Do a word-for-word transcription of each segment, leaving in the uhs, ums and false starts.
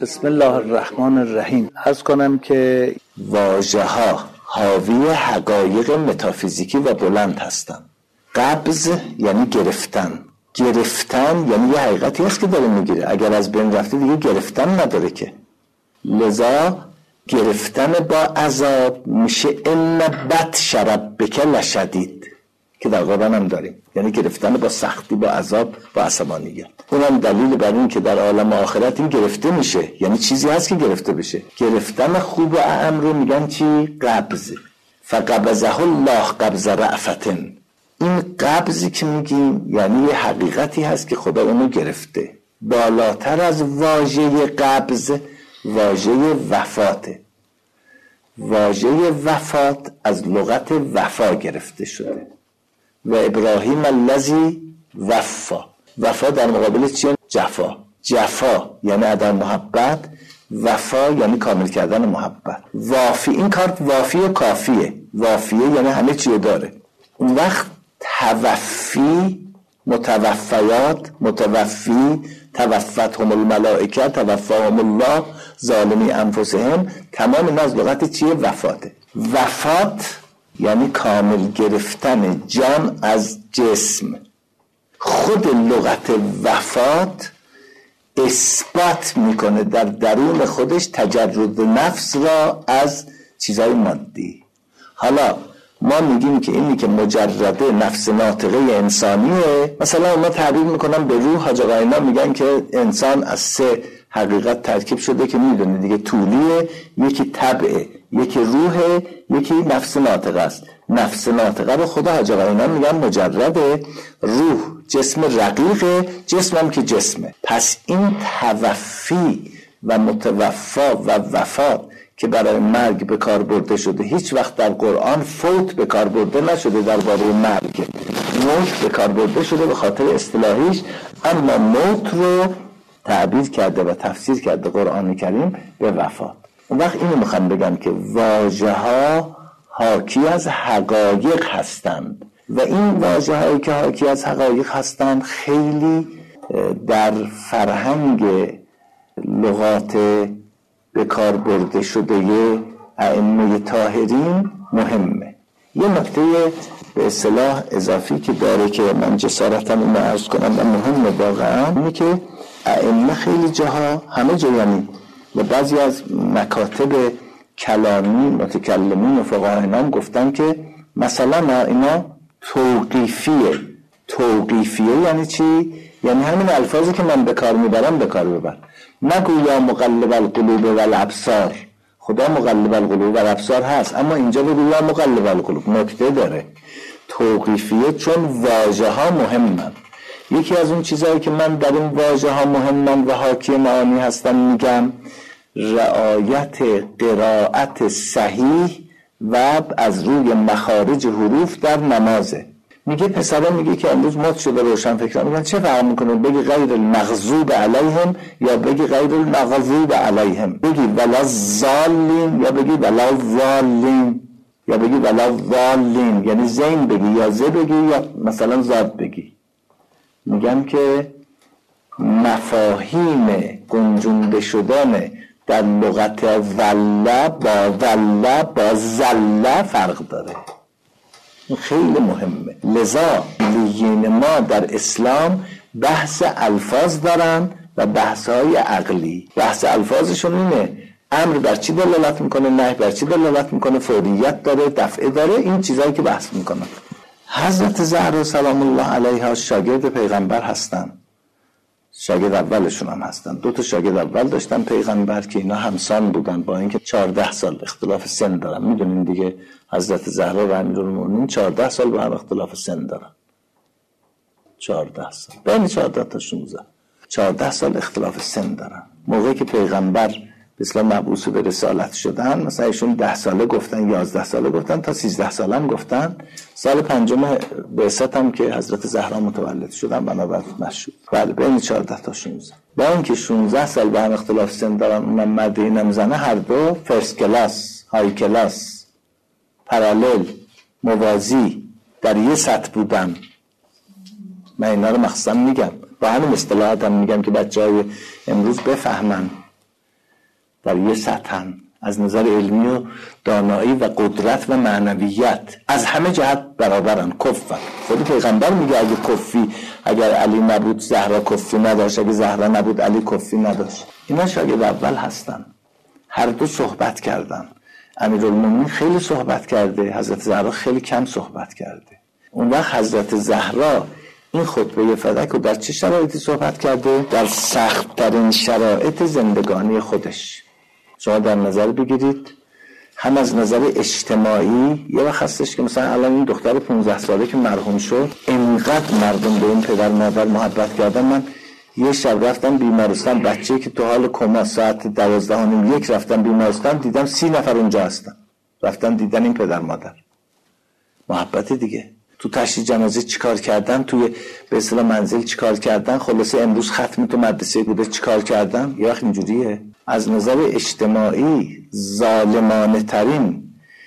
بسم الله الرحمن الرحیم. عرض کنم که واژه ها حاوی حقایق متافیزیکی و بلند هستند. قبض یعنی گرفتن، گرفتن یعنی یه حقیقتی هست که داره میگیره، اگر از بین رفته دیگه گرفتن نداره که. لذا گرفتن با عذاب میشه ان بطش ربک لشدید که در قرآن هم داریم، یعنی گرفتن با سختی، با عذاب، با عصبانیت. اونم دلیل بر این که در عالم آخرت این گرفته میشه، یعنی چیزی هست که گرفته بشه. گرفتن خوب و اعم رو میگن چی؟ قبض. فقبضه الله قبض رأفتن. این قبضی که میگیم یعنی یه حقیقتی هست که خدا اونو گرفته. بالاتر از واژه قبض واژه وفاته. واژه وفات از لغت وفا گرفته شده. و ابراهیم الذی وفا. وفا در مقابل چیه؟ جفا. جفا یعنی عدم محبت، وفا یعنی کامل کردن محبت. وافی، این کارت وافی و کافیه. وافیه یعنی همه چیه داره. اون وقت توفی، متوفیات، متوفی، توفتهم الملائکه، توفاهم الله ظالمی انفسهم، تمام این از لغت چیه؟ وفاته. وفات یعنی کامل گرفتن جان از جسم. خود لغت وفات اثبات میکنه در درون خودش تجرد نفس را از چیزای مادی. حالا ما میگیم که اینی که مجرده نفس ناطقه انسانیه، مثلا ما تعبیر میکنم به روح. حاج آقا اینا میگن که انسان از سه حقیقت ترکیب شده که میدونه دیگه، طولیه، یکی طبعه، یکی روحه، یکی نفس ناطقه است. نفس ناطقه رو خدا حاج آقا اینا میگن مجرده، روح جسم رقیقه، جسمم که جسمه. پس این توفی و متوفا و وفات که برای مرگ به کار برده شده، هیچ وقت در قرآن فوت به کار برده نشده. درباره مرگ موت به کار برده شده به خاطر اصطلاحیش، اما موت رو تعبیر کرده و تفسیر کرده قرآن کریم به وفات. اون وقت اینو میخوام بگم که واژه ها حاکی از حقایق هستند و این واژه هایی که حاکی از حقایق هستند خیلی در فرهنگ لغات به کار برده شده ائمه طاهرین مهمه. یه نکته به اصطلاح اضافی که داره که من جسارتاً اینو عرض کنم و مهمه واقعا، اینه که ائمه خیلی جاها، همه جا یعنی، و بعضی از مکاتب کلامی متکلمین و فقهاء هم گفتن که مثلا اینا توقیفیه. توقیفیه یعنی چی؟ یعنی همین الفاظی که من به کار میبرم به کار ببر. نگو یا مقلب القلوب و الابصار. خدا مقلب القلوب و الابصار هست، اما اینجا بگو یا مقلب القلوب. نکته داره توقیفیه، چون واژه ها مهمن. یکی از اون چیزهایی که من در این واژه ها مهمن و حاکی معانی هستن میگم رعایت قرائت صحیح و از روی مخارج حروف در نمازه. میگه پسرا میگه که امروز مد شده روشن فکران میگن چه فرق میکنه بگی غیر المغضوب علیهم یا بگی غیر المغضوب علیهم، بگی ولا الضالین یا بگی ولا الضالین یا بگی ولا الضالین، یعنی زین بگی یا ز بگی یا مثلا زاد بگی. میگم که مفاهیم گنجونده شدن در لغت ولله با ولله با زله فرق داره. خیلی مهمه. لذا لیین ما در اسلام بحث الفاظ دارن و بحث های عقلی. بحث الفاظشون اینه امر بر چی دلالت میکنه، نهی بر چی دلالت میکنه، فوریت داره، دفعه داره، این چیزایی که بحث میکنن. حضرت زهرا سلام الله علیها شاگرد پیغمبر هستن، شاگرد اولشون هم هستن. دو تا شاگرد اول داشتن پیغمبر که اینا همسان بودن، با اینکه چهارده سال اختلاف سن دارن. میدونین دیگه حضرت زهرا و امیرالمومنین چهارده سال با هم اختلاف سن دارن. چهارده سال، بین چهارده تا شانزده، چهارده سال اختلاف سن دارن. موقعی که پیغمبر به اسلام مبعوث به رسالت شدن، مثلا ایشون ده ساله گفتن، یازده ساله گفتن، تا سیزده ساله هم گفتن. سال پنجم بعثت هم که حضرت زهرا متولد شدن بنابراین مشهود. بله بین چهارده تا شانزده. با اینکه شانزده سال با هم اختلاف سن دارن، اونم مدینه میزنه، هر دو فرست کلاس، های کلاس، پارالل، موازی در یه سطح بودن. من اینا رو مخصوصا میگم، با همین اصطلاحات هم میگم که بچهای امروز بفهمن. در یه سطحن از نظر علمی و دانایی و قدرت و معنویت از همه جهت برابرن. کفن. خود پیغمبر میگه اگه کفی اگر علی نبود زهرا کفی نداشت، اگه زهرا نبود علی کفی نداشت. اینا شاگرد اول هستن. هر دو صحبت کردن. امیرالمومنین خیلی صحبت کرده، حضرت زهرا خیلی کم صحبت کرده. اون وقت حضرت زهرا این خطبه فدک رو در چه شرایطی صحبت کرده؟ در سخت‌ترین شرایط زندگانی خودش. شما در نظر بگیرید هم از نظر اجتماعی یه وقت هستش که مثلا الان این دختر پانزده ساله که مرحوم شد اینقدر مردم به این پدر مادر محبت کردن. من یه شب رفتم بیمارستان، بچه‌ای که تو حال کما ساعت دوازده و نیم یک رفتم بیمارستان، دیدم سی نفر اونجا هستن، رفتن دیدن این پدر مادر. محبت دیگه. تو تشییع جنازه چیکار کردن، توی به اصطلاح منزل چیکار کردن، خلاصه امروز ختم تو مدرسه بوده چیکار کردن. یه وقت اینجوریه. از نظر اجتماعی ظالمانه ترین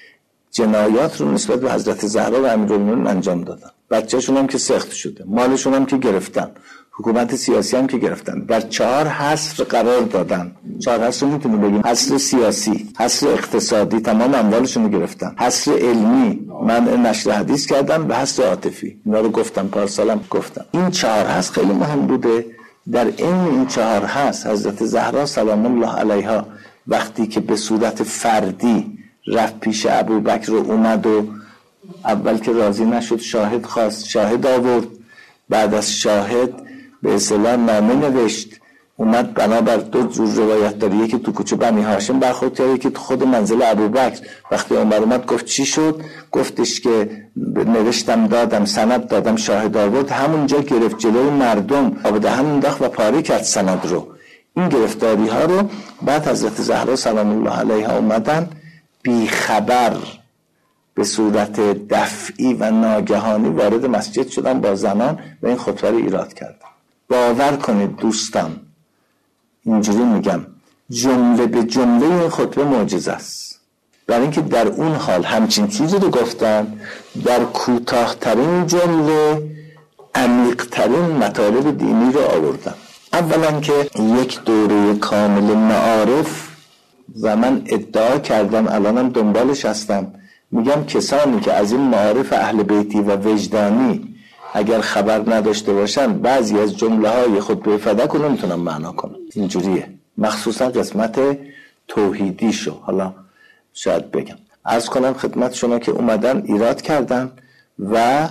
جنایات رو نسبت به حضرت زهرا و امیرالمومنین انجام دادن. بچه‌شون هم که سخت شده، مالشون هم که گرفتن، حکومت سیاسی هم که گرفتن، در چهار حصر قرار دادن. چهار حصر رو میتونیم بگیم: حصر سیاسی، حصر اقتصادی، تمام اموالشون رو گرفتن، حصر علمی، منع نشر حدیث کردن و حصر عاطفی. اینا رو گفتم پارسالم گفتم. این چهار حصر خیلی مهم بوده. در این این چهار حصر حضرت زهرا سلام الله علیها وقتی که به صورت فردی رفت پیش ابوبکر رو اومد و اول که راضی نشد شاهد خواست، شاهد آورد، بعد از شاهد به اصطلاح نامه نوشت، اومد بنابر دو جور روایت داره، یکی تو کوچه بنی هاشم برخورد کرد، یکی تو خود منزل ابوبکر. وقتی عمر اومد گفت چی شد؟ گفتش که نوشتم دادم، سند دادم، شاهد آورد. همونجا گرفت جلوی مردم آب دهن انداخت و پاره کرد سند رو. این گرفتاری ها رو بعد حضرت زهرا سلام الله علیها اومدن بی خبر به صورت دفعی و ناگهانی وارد مسجد شدن با زنان و این خطبه رو ایراد کردن. باور کنید دوستان، اینجوری میگم، جمله به جمله این خطبه معجزه است. برای اینکه در اون حال همچین چیزی رو گفتن، در کوتاه‌ترین جمله عمیق‌ترین مطالب دینی رو آوردن. اولا که یک دوره کامل معارف و من ادعا کردم الانم دنبالش هستم، میگم کسانی که از این معارف اهل بیتی و وجدانی اگر خبر نداشته باشن بعضی از جمله های خطبه فدک رو نمیتونن معنا کنن. اینجوریه، مخصوصا قسمت توحیدی شو. حالا شاید بگم عرض کنم خدمت شما که اومدن ایراد کردن و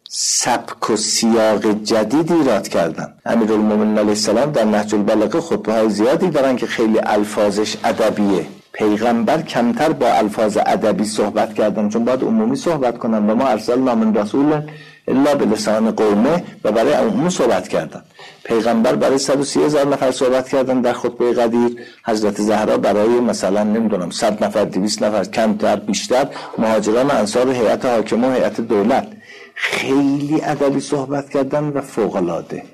سبک و سیاق جدید ایراد کردن. امیرالمومنین علیه السلام در نهج البلاغه خطبه های زیادی دارن که خیلی الفاظش ادبیه. پیغمبر کمتر با الفاظ ادبی صحبت کردن چون باید عمومی صحبت کنن و ما ارسلنا من رسول الا بلسان قومه و برای عمومی صحبت کردن. پیغمبر برای صد و سی هزار نفر صحبت کردن در خطبه قدیر، حضرت زهرا برای مثلا نمیدونم صد نفر، دویست نفر، کمتر بیشتر، مهاجران و انصار و هیئت حاکمه و هیئت دولت خیلی ادبی صحبت کردن و فوق العاده.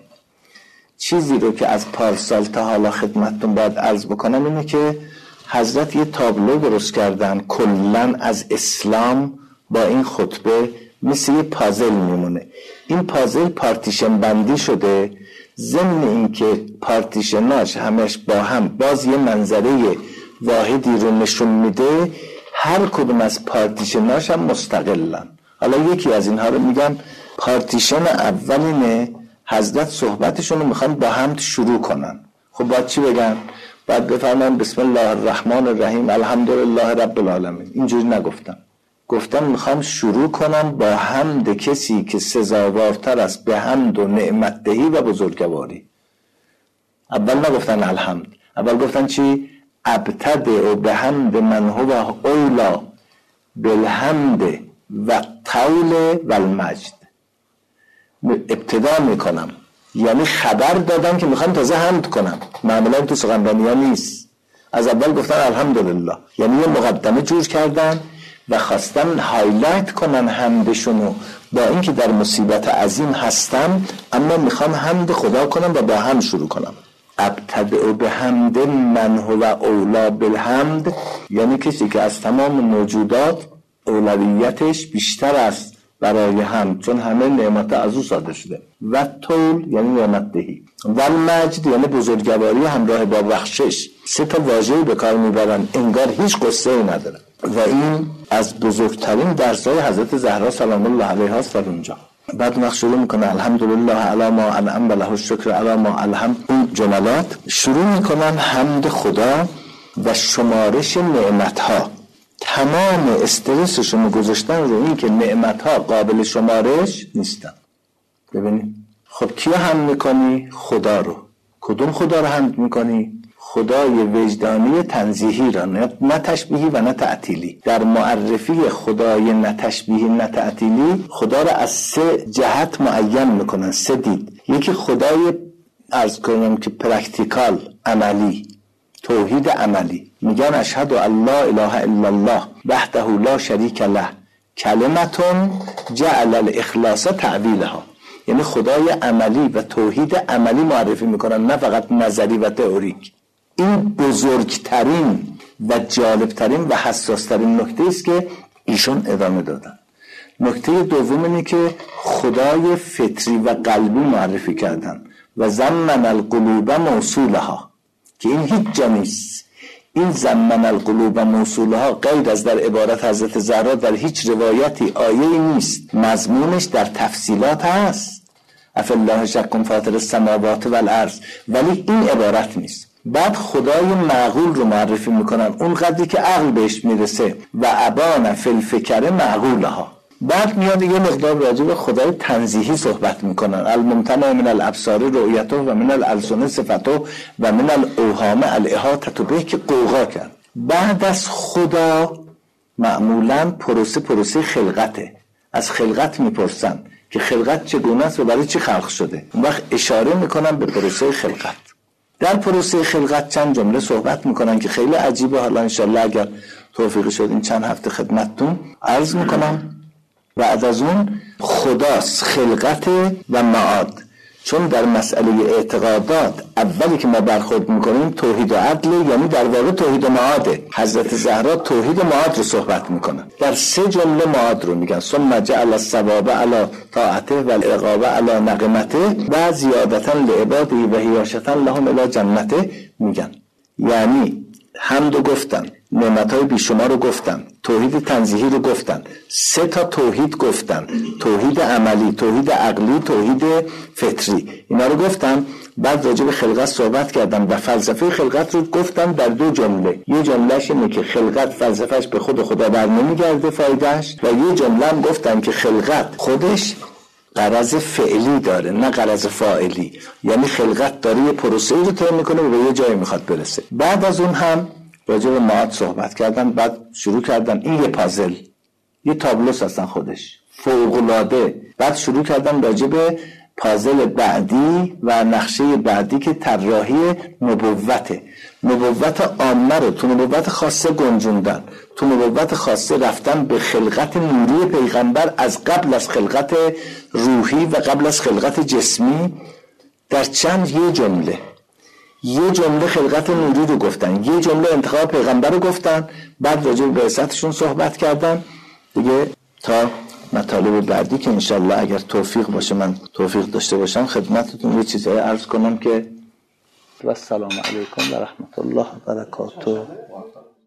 چیزی رو که از پارسال تا حالا خدمتتون باید عرض بکنم اینه که حضرت یه تابلو درست کردن کلن از اسلام با این خطبه، مثل یه پازل میمونه. این پازل پارتیشن بندی شده، ضمن این که پارتیشناش همش با هم باز یه منظره واحدی رو نشون میده، هر کدوم از پارتیشناش هم مستقلن. حالا یکی از اینها رو میگم. پارتیشن اولینه، حضرت صحبتشون رو میخوان با حمد شروع کنن. خب باید چی بگن؟ باید بفرماین بسم الله الرحمن الرحیم الحمدلله رب العالمین. اینجوری نگفتن، گفتن میخوام شروع کنم با حمد کسی که سزاوارتر است به حمد و نعمت دهی و بزرگواری. اول نگفتن الحمد، اول گفتن چی؟ ابتدع به حمد من هو اولا بالحمد و طول و المجد. ابتدا میکنم، یعنی خبر دادم که میخوام تازه حمد کنم. معمولا تو سخنرانی ها نیست، از اول گفتن الحمدلله، یعنی یه مقدمه جور کردن و خواستن هایلایت کنن حمدشونو، با اینکه در مصیبت عظیم هستم اما میخوام حمد خدا کنم و با هم شروع کنم. ابتدع به حمد من هو اولا بالحمد، یعنی کسی که از تمام موجودات اولویتش بیشتر است برای هم، چون همه نعمت از او صادر شده. و طول یعنی نعمت دهی، و المجد یعنی بزرگواری همراه با بخشش. سه تا واژه‌ای به کار میبرن انگار هیچ قصه‌ای نداره و این از بزرگترین درس‌های حضرت زهرا سلام الله علیها است در اونجا. بعد وقت شروع میکنه الحمدلله علی ما انعم و له الشکر علی ما الهم. این جملات شروع میکنن حمد خدا و شمارش نعمت‌ها. تمام استرسشون گذاشتن رو این که نعمت‌ها قابل شمارش نیستن. ببینید خب کیو حمد میکنی؟ خدا رو. کدوم خدا رو حمد میکنی؟ خدای وجدانی تنزیهی را، نه تشبیهی و نه تعطیلی. در معرفی خدای نه تشبیهی نه تعطیلی خدا را از سه جهت معین میکنن، سه دید. یکی خدای عرض کنم که پرکتیکال، عملی، توحید عملی. میگن اشهد ان لا اله الا الله وحده لا شریک له کلمتون جعل الاخلاص تعویلها. یعنی خدای عملی و توحید عملی معرفی میکنن، نه فقط نظری و تئوریک. این بزرگترین و جالبترین و حساسترین نکته است که ایشون ادامه دادن. نکته دوم اینه که خدای فطری و قلبی معرفی کردن و زمن القلوب موصولها، که این هیچ جا نیست. این زمن القلوب موصولها غیر از در عبارت حضرت زهرا در هیچ روایتی آیه‌ای نیست. مضمونش در تفصیلات هست، افالله شک فاطر السماوات والارض، ولی این عبارت نیست. بعد خدای معقول رو معرفی میکنن، اون قدری که عقل بهش میرسه. و ابان فی الفکر معقولها. بعد میاد یه مقدار راجع به خدای تنزیهی صحبت میکنن. الممتنع من الابصار رؤیته و من الالسن صفته و من الاوهام الاحاطه به، که قوقا کرد. بعد از خدا معمولا پروسه پروسه خلقته. از خلقت میپرسن که خلقت چگونه است و برای چی خلق شده. اون وقت اشاره میکنن به پروسه خلقت. در پروسه خلقت چند جمله صحبت میکنن که خیلی عجیبه. حالا انشالله اگر توفیق شد این چند هفته خدمتتون عرض میکنم. بعد از اون خداست، خلقت و معاد. چون در مسئله اعتقادات اولی که ما برخورد میکنیم توحید و عدل، یعنی در واقع توحید و معاده. حضرت زهرا توحید و معاد رو صحبت میکنن. در سه جمله معاد رو میگن: ثم جعل الثواب علی طاعته و العقاب علی نقمته و زیادتا لعباده و هیاشتا لهم الی جنته. میگن یعنی حمد رو گفتن، نعمتهای بیشمار رو گفتن، توحید تنزیهی رو گفتن، سه تا توحید گفتن: توحید عملی، توحید عقلی، توحید فطری. اینا رو گفتن. بعد راجع به خلقت صحبت کردن و فلسفه خلقت رو گفتن در دو جمله. یه جملهش اینه که خلقت فلسفهش به خود خدا بر نمیگرده فایدهش، و یه جمله هم گفتن که خلقت خودش غرض فعلی داره نه غرض فاعلی. یعنی خلقت داره یه پروسه‌ای رو طی میکنه و به یه جایی میخواد برسه. بعد از اون هم راجع به معاد صحبت کردن. بعد شروع کردن این یه پازل، یه تابلوس هستن خودش فوق‌العاده. بعد شروع کردن راجع به پازل بعدی و نقشه بعدی که طراحی نبوته. نبوت عامه رو تو نبوت خاصه گنجوندن، تو نبوت خاصه رفتن به خلقت نوری پیغمبر از قبل از خلقت روحی و قبل از خلقت جسمی. در چند یه جمله یه جمله خلقت نوری رو گفتن، یه جمله انتخاب پیغمبر رو گفتن. بعد راجع به بعثتشون صحبت کردن دیگه تا مطالب بعدی که انشالله اگر توفیق باشه، من توفیق داشته باشم، خدمتتون یه چیزایی عرض کنم که و السلام علیکم و رحمت الله و برکاته.